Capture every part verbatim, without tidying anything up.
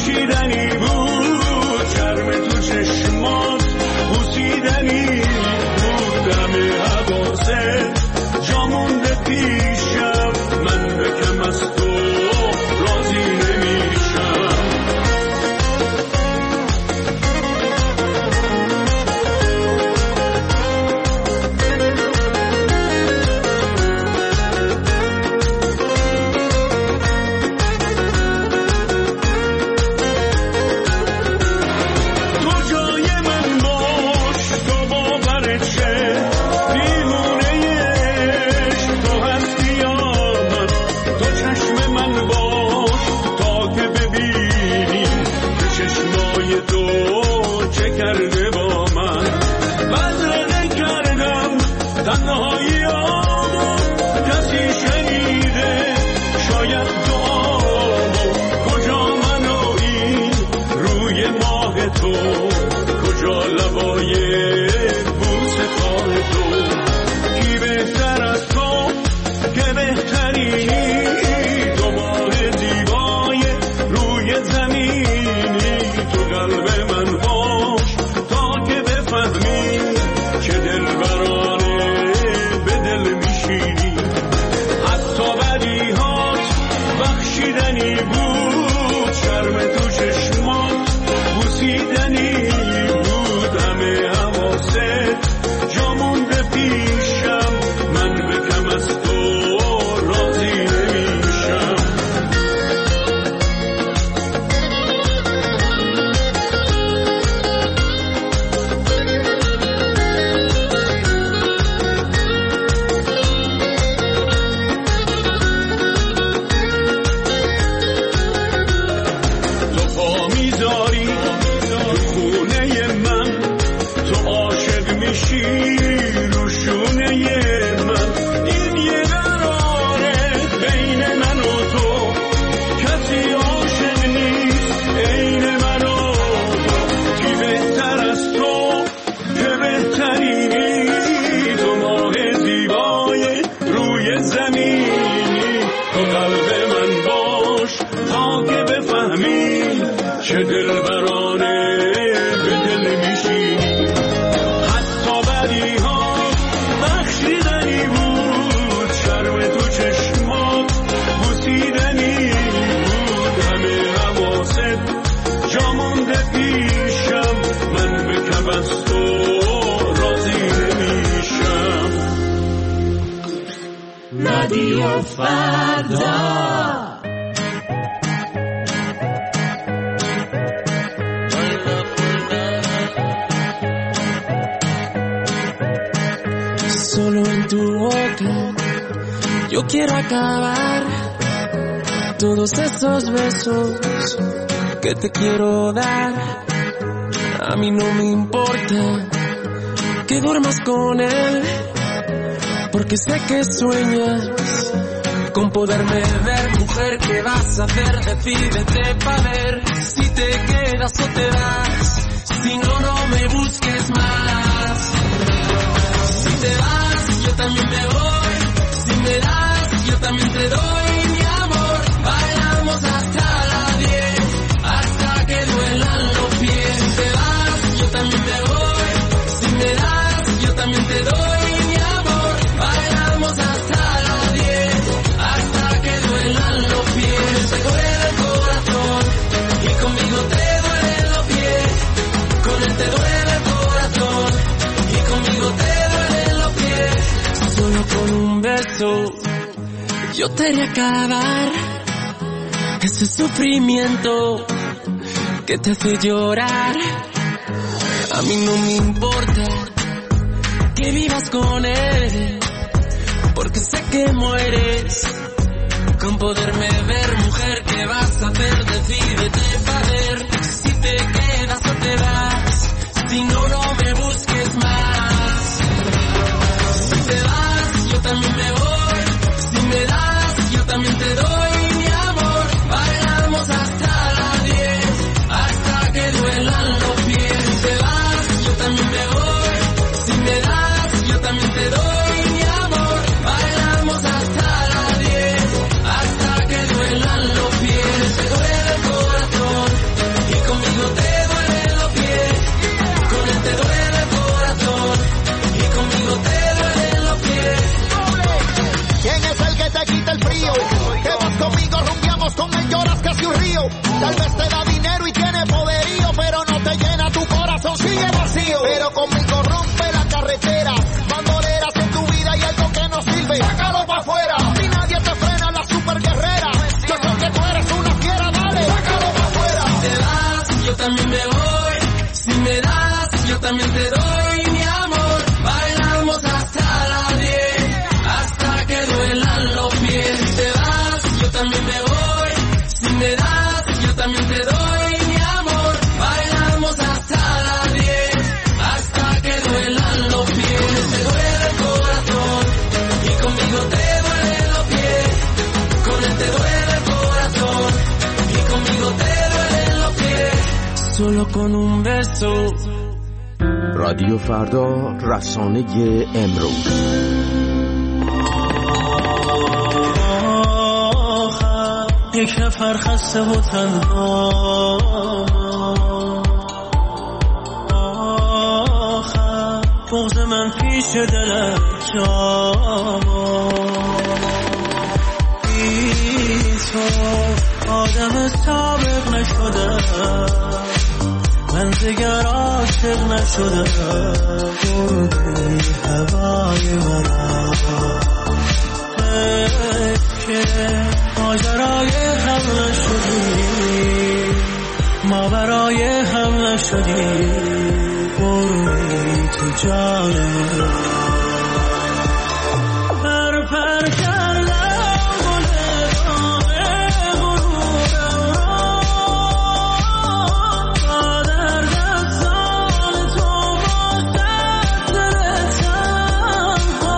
بخشیدنی بود، شرم تو چشمات بوسیدنی بود، دم حواست جا مونده پیشم، من به کم از تو راضی نمیشم. رادیو فردا. Solo en tu boca yo quiero acabar todos esos besos que te quiero dar. A mí no me importa que duermas con él, porque sé que sueñas con poderme ver. Mujer, ¿qué vas a hacer? Decídete pa' ver si te quedas o te vas. Si no, no me busques más. Si te vas, yo también me voy. Si me das, yo también te doy mi amor. Bailamos hasta las diez, hasta que duelan los pies. Si te vas, yo también me voy. Si me das, yo también te doy. Te duele el corazón y conmigo te duelen los pies. Solo con un beso yo te haré acabar ese sufrimiento que te hace llorar. A mí no me importa que vivas con él, porque sé que mueres con poderme ver. Mujer, ¿qué vas a hacer? Decídete para ver si te quedas o te vas. Si no, no me busques más. Si te vas, yo también me voy. Si me das, yo también te doy mi amor. Bailamos hasta las diez, hasta que duelan los pies. Si te vas, yo también me voy. Si me das, yo también te doy mi amor. Bailamos hasta las diez, hasta que duelan los pies. Te duele el corazón más casi un río. Tal vez te da dinero y tiene poderío, pero no te llena tu corazón, sigue vacío. Pero conmigo rompe la carretera, bandoleras en tu vida y algo que no sirve, sácalo pa' afuera. Si nadie te frena, la super guerrera, yo creo que tú eres una fiera, dale, sácalo pa' afuera. Si te vas, yo también me voy. Si me das, yo también te doy mi amor. Bailamos hasta las diez, hasta que duelan los pies. Si te vas, yo también me voy. Si me das, yo también te doy mi amor. Bailamos hasta las diez, hasta que duelan los pies. Te duele el corazón y conmigo te duelen los pies. Con él te duele el corazón y conmigo te duelen los pies. Solo con un beso. رادیو فردا، رسانه امروز. یک نفر خسته و تنها، آخر بغض من پیش دلت جاما. بی تو آدم سابق نشده، من دیگر عاشق نشده. بردی هوای منم، که ماجرای هم نشدی، ما برای هم نشدی. بردی تو جان من، پر پر کردم گل داغ غرورم را. با در دستان تو باشد دل تنها،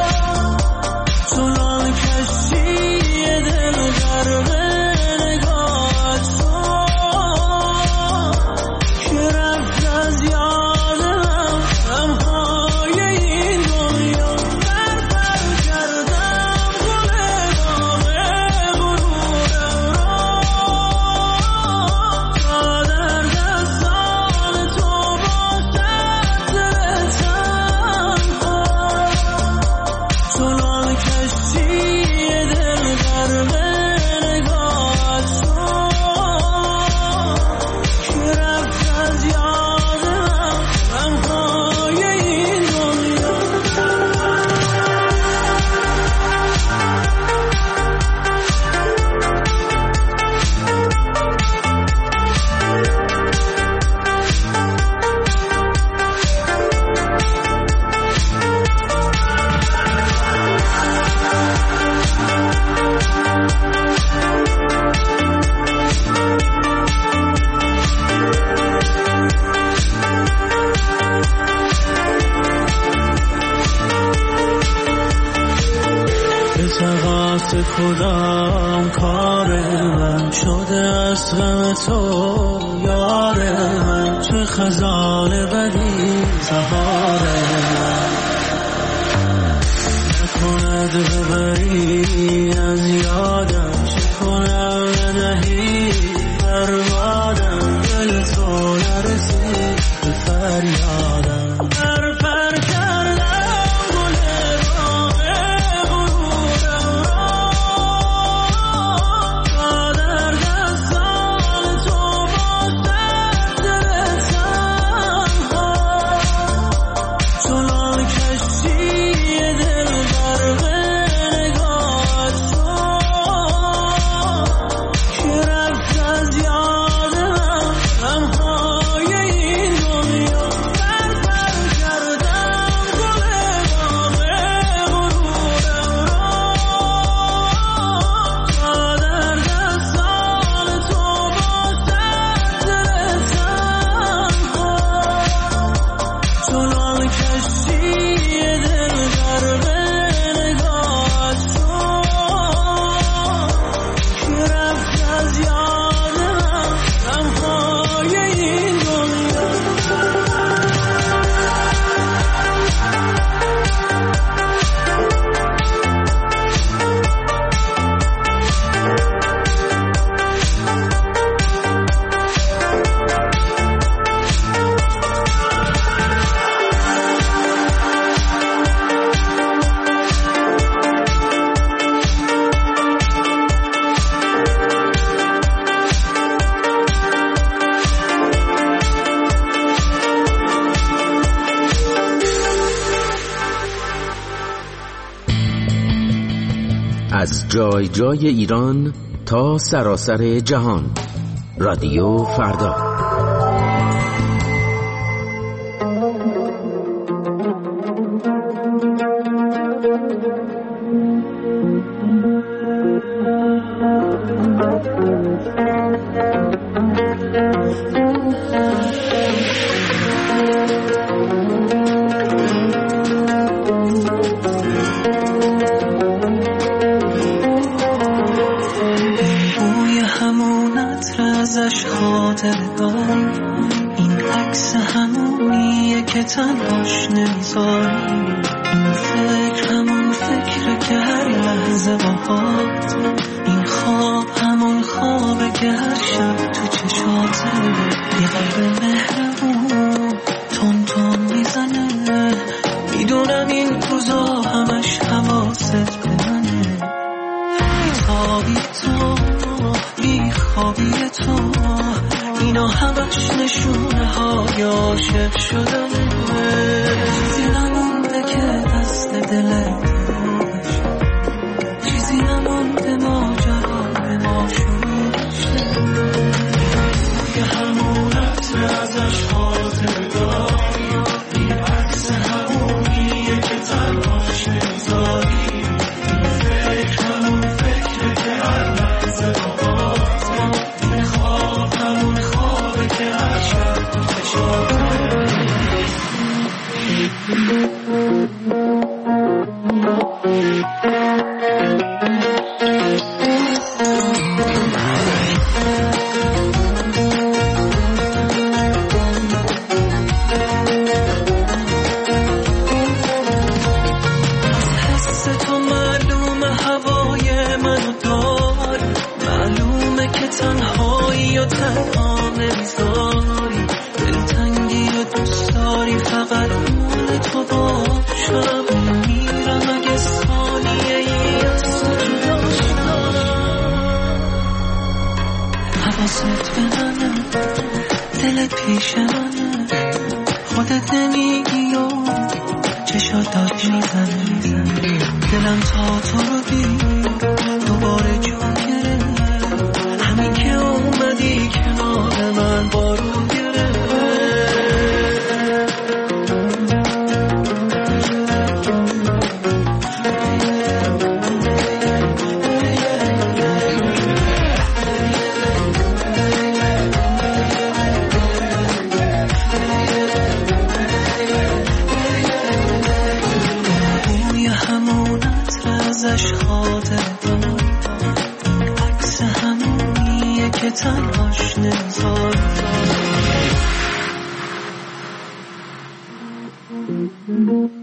چنان کشتی دل غرق نگاهت شد، که رفت از یادم غمهای این دنیا. پر پر کردم گل داغ غرورم را، تا در دستان تو باشد دل تنها، چنان کشتی دل غرق نگاهت شد، که رفت از یادم غمهای این دنیا. به تقاس کدام کار من شده از غم تو یار من، چه خزان بدی سهار من. نکند ببری از یادم، چه کنم ندهی بربادم. دل تو نرسید به فریادم. پر پر کردم گل داغ غرورم را، تا در دستان تو باشد دل تنها، چنان کشتی دل غرق نگاهت شد، که رفت از یادم غمهای این دنیا. پر جای جای ایران تا سراسر جهان. رادیو فردا. ازش خاطره داری، این عکس همونیه که تنهاش نمیذاری، این فکر همون فکره که هر لحظه باهات، این خواب همون خوابه که هر شب تو چشاته، یه قلب مهربون تون تون میزنه، میدونم این روزا همش حواست به منه، بیتابی تو بیخوابی تو، اینا همش نشونه های عاشق شدنه، چیزی نمونده که دست دلت باشه، چیزی نمونده ماجرا به ما شروع شه، یه همونت ازش خاطر داری، این عکس همونیه که تنهاش نمیذاری، این فکر همون فکره که هر لحظه حواست به منه، دلت پیش منه، خودت نمیگی و چشات داد میزنه، دلم تا تو رو دید دوباره جون گرفت، همین که اومدی کنار من بارون گرفت. ازش خاطر داری، این عکس همونیه که تنهاش نمیذاری.